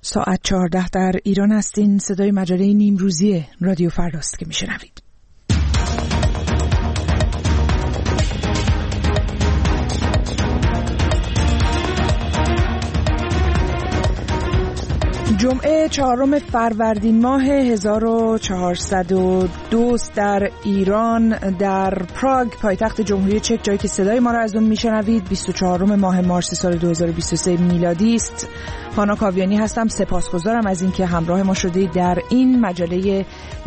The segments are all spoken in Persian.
ساعت 14 در ایران هستین. صدای مجله نیمروزی رادیو فرداست که میشنوید. جمعه 4 فروردین ماه 1402 در ایران، در پراگ پایتخت جمهوری چک، جایی که صدای ما را از اون میشنوید، 24 ماه مارس سال 2023 میلادی است. هانا کاویانی هستم. سپاسگزارم از اینکه همراه ما شدید. در این مجله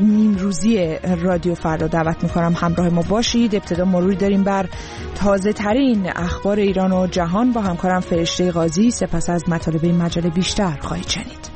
نیمروزی رادیو فردا دعوت میکنم همراه ما باشید. ابتدا مروری داریم بر تازه ترین اخبار ایران و جهان با همکارم فرشته قاضی. سپس از مطالب این مجله بیشتر خواهید شنید.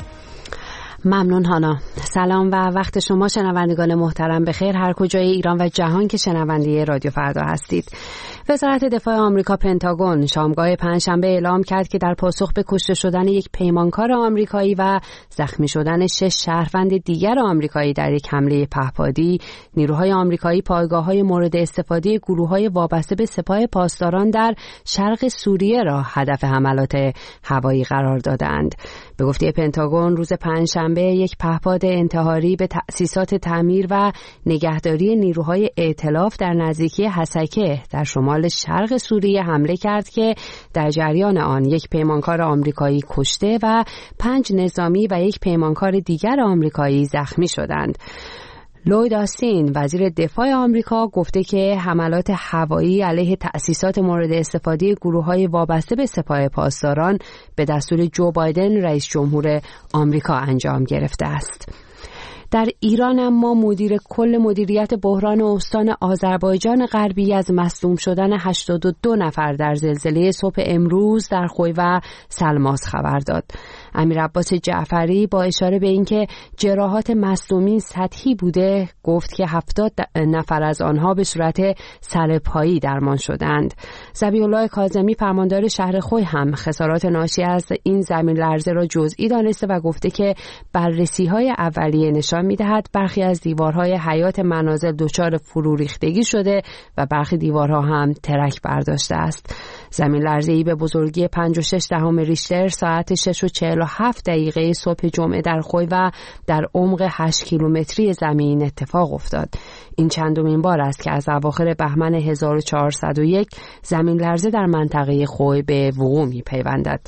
ممنون هانا. سلام و وقت شما شنوندگان محترم بخیر هر کجای ایران و جهان که شنونده رادیو فردا هستید. وزارت دفاع آمریکا پنتاگون شامگاه پنجشنبه اعلام کرد که در پاسخ به کشته شدن یک پیمانکار آمریکایی و زخمی شدن 6 شهروند دیگر آمریکایی در یک حمله پهپادی، نیروهای آمریکایی پایگاه‌های مورد استفاده گروه‌های وابسته به سپاه پاسداران در شرق سوریه را هدف حملات هوایی قرار دادند. به گفته پنتاگون روز پنجشنبه یک پهپاد انتحاری به تأسیسات تعمیر و نگهداری نیروهای ائتلاف در نزدیکی حسکه در شمال شرق سوریه حمله کرد که در جریان آن یک پیمانکار آمریکایی کشته و 5 نظامی و یک پیمانکار دیگر آمریکایی زخمی شدند. لوید آستین وزیر دفاع آمریکا گفته که حملات هوایی علیه تأسیسات مورد استفاده گروه‌های وابسته به سپاه پاسداران به دستور جو بایدن رئیس جمهور آمریکا انجام گرفته است. در ایران اما مدیر کل مدیریت بحران استان آذربایجان غربی از مصدوم شدن 82 نفر در زلزله صبح امروز در خوی و سلماس خبر داد. امیر عباس جعفری با اشاره به اینکه جراحات مصدومین سطحی بوده گفت که 70 نفر از آنها به صورت سرپایی درمان شدند. ذبیح الله کاظمی فرماندار شهر خوی هم خسارات ناشی از این زمین لرزه را جزئی دانسته و گفته که بررسی‌های اولیه نشان می‌دهد برخی از دیوارهای حیاط منازل دچار فرو ریختگی شده و برخی دیوارها هم ترک برداشته است. زمین لرزه‌ای به بزرگی 5.6 ریشتر ساعت 6:47 صبح جمعه در خوی و در عمق 8 کیلومتری زمین اتفاق افتاد. این چندمین بار است که از اواخر بهمن 1401 زمین لرزه در منطقه خوی به وقوع می‌پیوندد.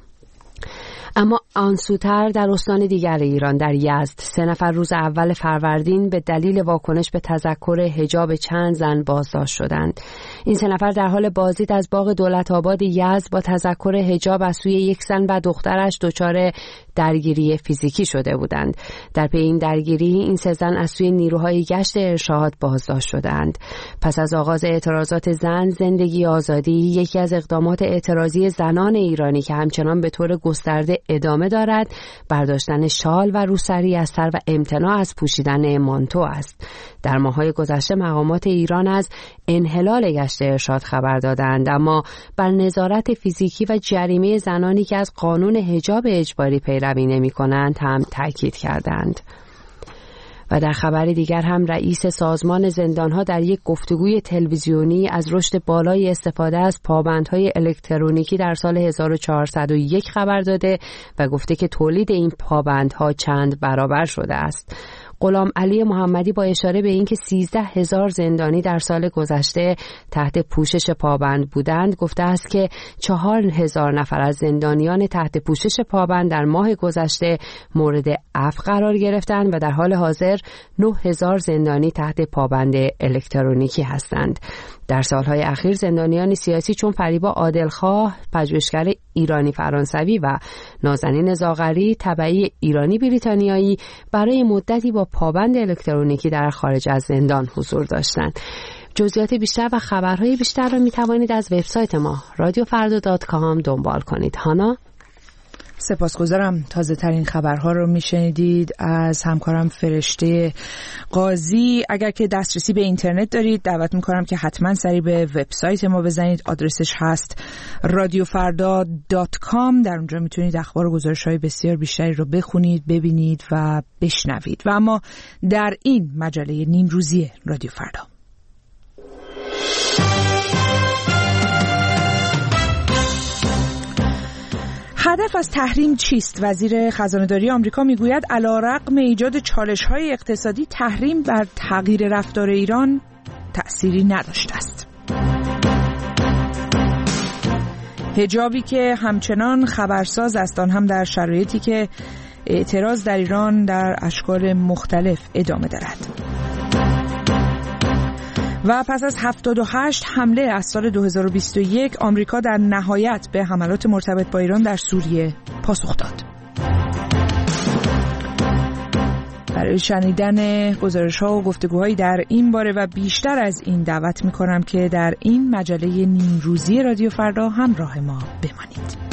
اما آنسوتر در استان دیگر ایران در یزد 3 نفر روز اول فروردین به دلیل واکنش به تذکر حجاب چند زن بازداشت شدند. این 3 نفر در حال بازدید از باغ دولت‌آباد یزد با تذکر حجاب از سوی یک زن و دخترش دچار درگیری فیزیکی شده بودند. در پی این درگیری این 3 زن از سوی نیروهای گشت ارشاد بازداشت شدند. پس از آغاز اعتراضات زن زندگی آزادی، یکی از اقدامات اعتراضی زنان ایرانی که همچنان به طور گسترده ادامه دارد، برداشتن شال و روسری از سر و امتناع از پوشیدن مانتو است. در ماه‌های گذشته مقامات ایران از انحلال گشت ارشاد خبر دادند، اما بر نظارت فیزیکی و جریمه زنانی که از قانون حجاب اجباری پیروی نمی‌کنند هم تاکید کردند. و در خبر دیگر هم رئیس سازمان زندانها در یک گفتگوی تلویزیونی از رشد بالای استفاده از پابندهای الکترونیکی در سال 1401 خبر داده و گفته که تولید این پابندها چند برابر شده است. غلام علی محمدی با اشاره به اینکه 13,000 زندانی در سال گذشته تحت پوشش پابند بودند گفته است که 4,000 نفر از زندانیان تحت پوشش پابند در ماه گذشته مورد عفو قرار گرفتند و در حال حاضر 9,000 زندانی تحت پابند الکترونیکی هستند. در سالهای اخیر زندانیان سیاسی چون فریبا عادلخواه، پژوهشگر ایرانی فرانسوی و نازنین زاغری تبعی ایرانی بریتانیایی برای مدتی با پابند الکترونیکی در خارج از زندان حضور داشتند. جزئیات بیشتر و خبرهای بیشتر را می توانید از وبسایت ما radiofarda.com دنبال کنید. هانا؟ سپاسگزارم. تازه ترین خبرها رو میشنیدید از همکارم فرشته قاضی. اگر که دسترسی به اینترنت دارید دعوت میکنم که حتما سری به وبسایت ما بزنید. آدرسش هست radiofarda.com. در اونجا میتونید اخبار و گزارش‌های بسیار بیشتری رو بخونید، ببینید و بشنوید. و اما در این مجله نیمروزی رادیو فردا هدف از تحریم چیست؟ وزیر خزانه‌داری آمریکا میگوید علیرغم ایجاد چالش‌های اقتصادی، تحریم بر تغییر رفتار ایران تأثیری نداشته است. حجابی که همچنان خبرساز است، آن هم در شرایطی که اعتراض در ایران در اشکال مختلف ادامه دارد. و پس از 78 حمله از سال 2021 آمریکا در نهایت به حملات مرتبط با ایران در سوریه پاسخ داد. برای شنیدن گزارش‌ها و گفتگوهایی در این باره و بیشتر از این دعوت می‌کنم که در این مجله نیمروزی رادیو فردا همراه ما بمانید.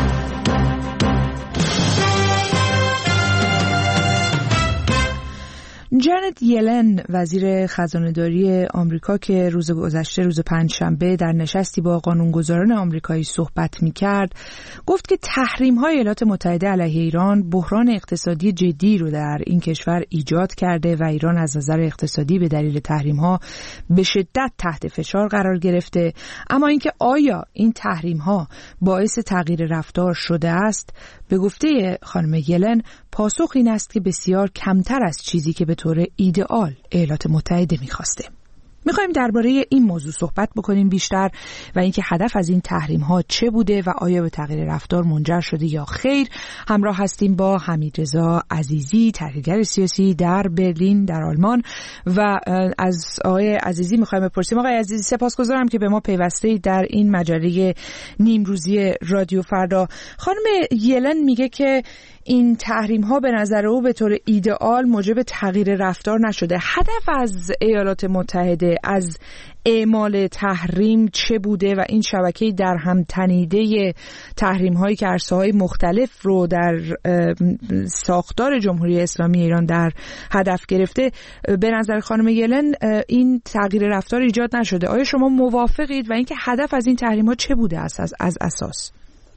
جنت یلن وزیر خزانه‌داری آمریکا که روز گذشته روز پنجشنبه در نشستی با قانونگذاران آمریکایی صحبت می‌کرد، گفت که تحریم‌های ایالات متحده علیه ایران بحران اقتصادی جدی رو در این کشور ایجاد کرده و ایران از نظر اقتصادی به دلیل تحریم‌ها به شدت تحت فشار قرار گرفته، اما اینکه آیا این تحریم‌ها باعث تغییر رفتار شده است، به گفته خانم یلن پاسخ این است که بسیار کمتر از چیزی که به طور ایدئال ایالات متحده می‌خواسته. می‌خوایم درباره این موضوع صحبت بکنیم بیشتر و اینکه هدف از این تحریم‌ها چه بوده و آیا به تغییر رفتار منجر شده یا خیر. همراه هستیم با حمیدرضا عزیزی، تحلیلگر سیاسی در برلین در آلمان، و از آقای عزیزی می‌خوایم بپرسیم. آقای عزیزی سپاسگزارم که به ما پیوسته‌اید در این مجله نیمروزی رادیو فردا. خانم یلن میگه که این تحریم ها به نظر او به طور ایدئال موجب تغییر رفتار نشده. هدف از ایالات متحده از اعمال تحریم چه بوده و این شبکه در هم تنیده تحریم هایی که عرصه‌های مختلف رو در ساختار جمهوری اسلامی ایران در هدف گرفته، به نظر خانم یلن این تغییر رفتار ایجاد نشده. آیا شما موافقید و اینکه هدف از این تحریم ها چه بوده از اساس؟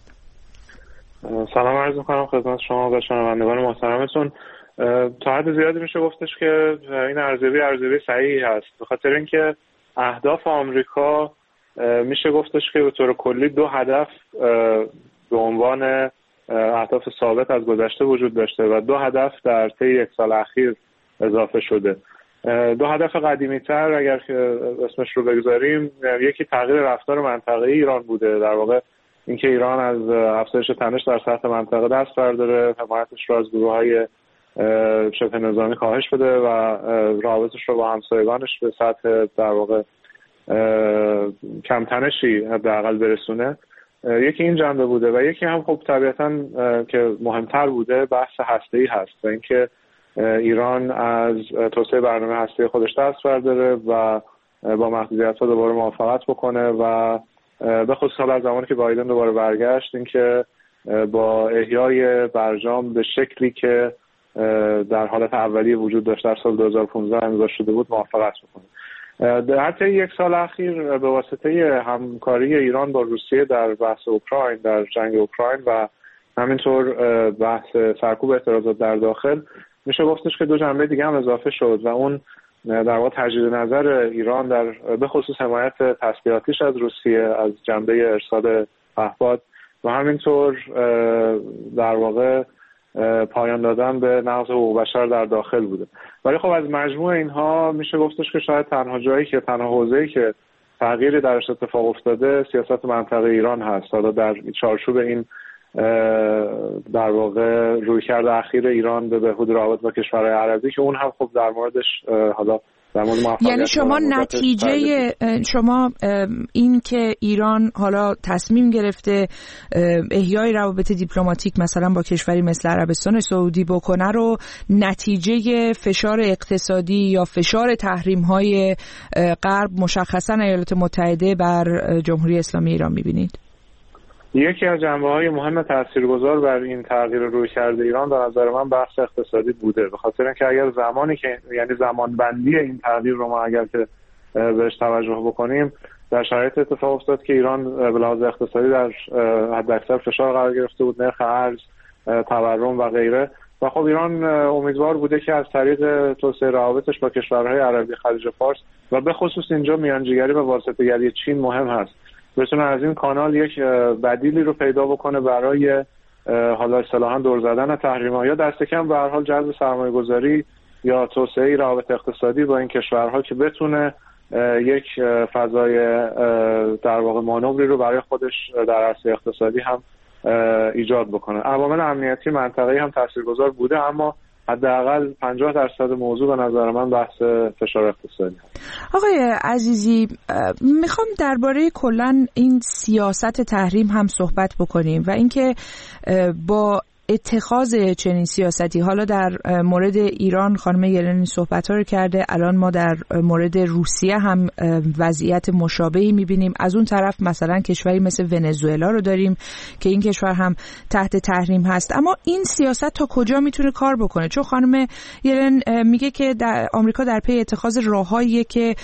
سلام عرض می‌کنم خدمت شما و شنوندگان محترمتون. تا حد زیادی میشه گفتش که این ارزیابی صحیحی هست، به خاطر اینکه اهداف آمریکا میشه گفتش که به طور کلی دو هدف به عنوان اهداف ثابت از گذشته وجود داشته و دو هدف در طی یک سال اخیر اضافه شده. دو هدف قدیمی‌تر اگر که اسمش رو بگذاریم، یکی تغییر رفتار منطقه‌ای ایران بوده، در واقع اینکه ایران از افزایش تنش در سطح منطقه دست برداره، حمایتش رو از گروه‌های شبه نظامی کاهش بده و روابطش رو با همسایگانش به سطح در واقع کم تنشی حداقل برسونه. یکی این جنبه بوده و یکی هم خب طبیعتاً که مهمتر بوده بحث هسته‌ای هست و اینکه ایران از توسعه برنامه هسته‌ای خودش دست برداره و با محدودیت‌ها دوباره موافقت بکنه و به خصوص از زمانی که بایدن دوباره برگشت اینکه با احیای برجام به شکلی که در حالت اولیه وجود داشت در سال 2015 امضا شده بود موافقت بکنه. در طی یک سال اخیر به واسطه همکاری ایران با روسیه در بحث اوکراین، در جنگ اوکراین و همینطور بحث سرکوب اعتراضات در داخل، میشه گفتش که دو جنبه دیگه هم اضافه شد و اون در واقع تجدید نظر ایران در به خصوص حمایت تسلیحاتیش از روسیه از جنبه ارسال پهپاد و همینطور در واقع پایان دادن به نقض حقوق بشر در داخل بوده. ولی خب از مجموع اینها میشه گفتش که شاید تنها حوزه‌ای که تغییری درش اتفاق افتاده سیاست منطقه ایران هست. حالا در چارچوب این در واقع رویکرد اخیر ایران به بهبود روابط با کشورهای عربی که اون هم خب در موردش حالا در مورد موفقیت، یعنی شما نتیجه شما این که ایران حالا تصمیم گرفته احیای روابط دیپلماتیک مثلا با کشوری مثل عربستان سعودی بکنه رو نتیجه فشار اقتصادی یا فشار تحریم‌های غرب مشخصا ایالات متحده بر جمهوری اسلامی ایران می‌بینید؟ یکی از جنبه‌های مهم تاثیرگذار بر این تغییر رویکرد ایران به نظر من بحث اقتصادی بوده، به خاطر اینکه اگر زمانی که یعنی زمانبندی این تغییر رو ما اگر که بهش توجه بکنیم، در شرایط اتفاق افتاد که ایران به لحاظ اقتصادی در حداکثر فشار قرار گرفته بود، نرخ ارز، تورم و غیره، و خب ایران امیدوار بوده که از طریق توسعه روابطش با کشورهای عربی خلیج فارس و به خصوص اینجا میانجیگری و واسطه‌گری چین مهم هست، بتونه از این کانال یک بدیلی رو پیدا بکنه برای حالا اصطلاحاً دور زدن تحریم‌ها یا دست کم به هر حال جذب سرمایه‌گذاری یا توسعه روابط اقتصادی با این کشورها که بتونه یک فضای در واقع مانوری رو برای خودش در عرصه اقتصادی هم ایجاد بکنه. عوامل امنیتی منطقه‌ای هم تاثیرگذار بوده، اما حداقل 50% موضوع به نظر من بحث فشار اقتصادی هست. آقای عزیزی، میخوام درباره کلاً این سیاست تحریم هم صحبت بکنیم و اینکه با اتخاذ چنین سیاستی، حالا در مورد ایران خانم یلن صحبت‌ها رو کرده، الان ما در مورد روسیه هم وضعیت مشابهی می‌بینیم. از اون طرف مثلا کشوری مثل ونزوئلا رو داریم که این کشور هم تحت تحریم هست. اما این سیاست تا کجا میتونه کار بکنه؟ چون خانم یلن میگه که در آمریکا در پی اتخاذ راههاییه که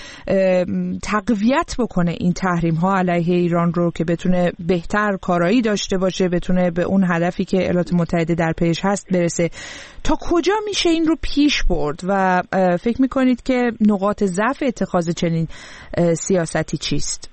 تقویت بکنه این تحریم‌ها علیه ایران رو که بتونه بهتر کارایی داشته باشه، بتونه به اون هدفی که ایالات متحده در پیش هست برسه. تا کجا میشه این رو پیش برد و فکر میکنید که نقاط ضعف اتخاذ چنین سیاستی چیست؟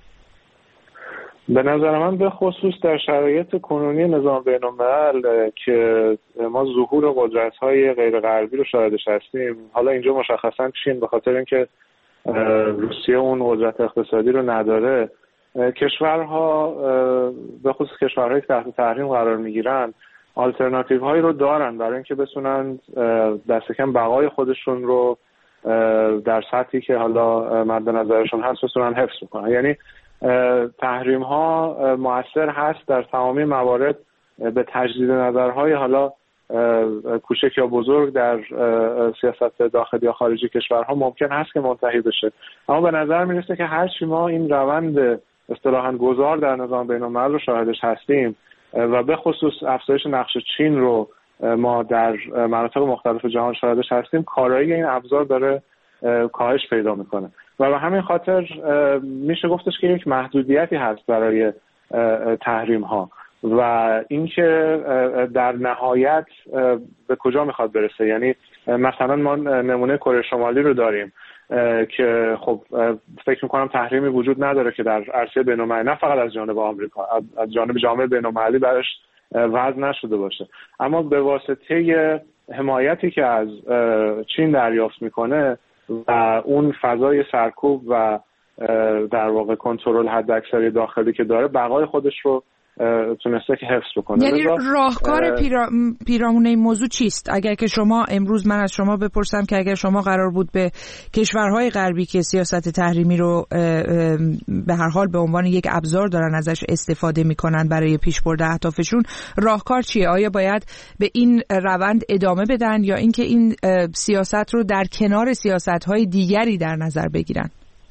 به نظر من به خصوص در شرایط کنونی نظام بین‌الملل که ما ظهور قدرت‌های غیر غربی رو شاهدش هستیم، حالا اینجا مشخصا چین به خاطر اینکه روسیه اون قدرت اقتصادی رو نداره، کشورها به خصوص کشورهایی که تحت تحریم قرار میگیرن آلترناتیو هایی رو دارن برای اینکه بتونن دست کم بقای خودشون رو در سطحی که حالا مد نظرشون هست بتونن حفظ کنن. یعنی تحریم ها مؤثر هست در تمامی موارد به تجدید نظرهای حالا کوچک یا بزرگ در سیاست داخلی یا خارجی کشورها ممکن هست که منتهی بشه، اما به نظر میرسه که هرچی ما این روند اصطلاحاً گذار در نظام بین‌الملل رو شاهدش هستیم و به خصوص افزایش نقش چین رو ما در مناطق مختلف جهان شاهدش هستیم، کارایی این ابزار داره کاهش پیدا میکنه و به همین خاطر میشه گفتش که یک محدودیتی هست برای تحریم ها و اینکه در نهایت به کجا میخواد برسه. یعنی مثلا ما نمونه کره شمالی رو داریم که خب فکر میکنم تحریمی وجود نداره که در عرصه بین‌المللی، نه فقط از جانب آمریکا، از جانب جامعه بین‌المللی برش وضع نشده باشه، اما به واسطه حمایتی که از چین دریافت میکنه و اون فضای سرکوب و در واقع کنترل حداکثری داخلی که داره، بقای خودش رو تونسته که حفظ بکنه. یعنی راهکار پیرامون این موضوع چیست؟ اگر که شما امروز من از شما بپرسم که اگر شما قرار بود به کشورهای غربی که سیاست تحریمی رو به هر حال به عنوان یک ابزار دارن ازش استفاده میکنن برای پیشبرد اهدافشون، راهکار چیه؟ آیا باید به این روند ادامه بدن یا اینکه این سیاست رو در کنار سیاست‌های دیگری در نظر بگیرن؟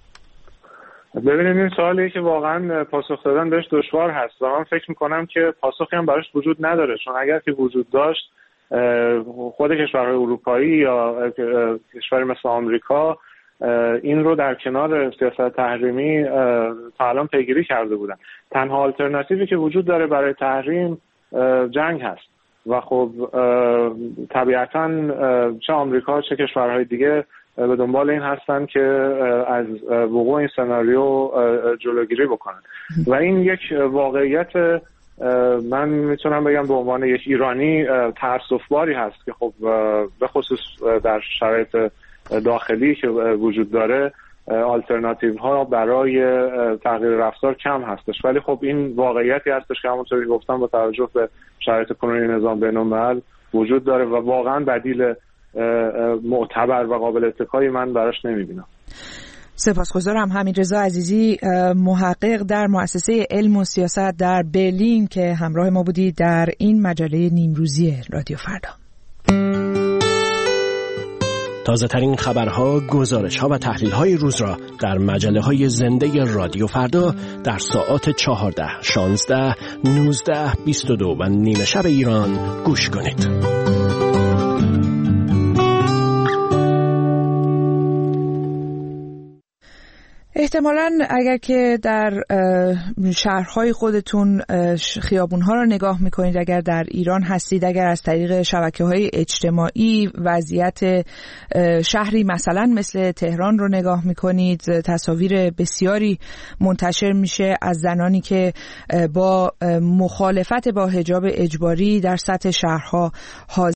ببینید این سوالیه که واقعا پاسخ دادن بهش دشوار هست و من فکر میکنم که پاسخی هم براش وجود نداره، چون اگر که وجود داشت خود کشورهای اروپایی یا کشوری مثل آمریکا این رو در کنار سیاست تحریمی تا الان پیگیری کرده بودن. تنها آلترناتیوی که وجود داره برای تحریم جنگ هست و خب طبیعتاً چه آمریکا چه کشورهای دیگه به دنبال این هستن که از وقوع این سناریو جلوگیری بکنن و این یک واقعیت من میتونم بگم به عنوان یک ایرانی تأسف‌باری هست که خب به خصوص در شرایط داخلی که وجود داره آلترناتیو ها برای تغییر رفتار کم هستش، ولی خب این واقعیتی هستش که همونطوری گفتم با توجه به شرایط کنونی نظام بین‌الملل وجود داره و واقعا بدیل معتبر و قابل اتکایی من براش نمیبینم. سپاسگزارم. حمیدرضا عزیزی، محقق در مؤسسه علم و سیاست در برلین که همراه ما بودید در این مجله نیمروزی رادیو فردا. تازه ترین خبرها، گزارش‌ها و تحلیل‌های روز را در مجله‌های زنده رادیو فردا در ساعات 14, 16, 19, 22 و نیمه شب ایران گوش کنید. احتمالاً اگر که در شهرهای خودتون خیابونها رو نگاه میکنید، اگر در ایران هستید، اگر از طریق شبکه‌های اجتماعی وضعیت شهری مثلا مثل تهران رو نگاه میکنید، تصاویر بسیاری منتشر میشه از زنانی که با مخالفت با حجاب اجباری در سطح شهرها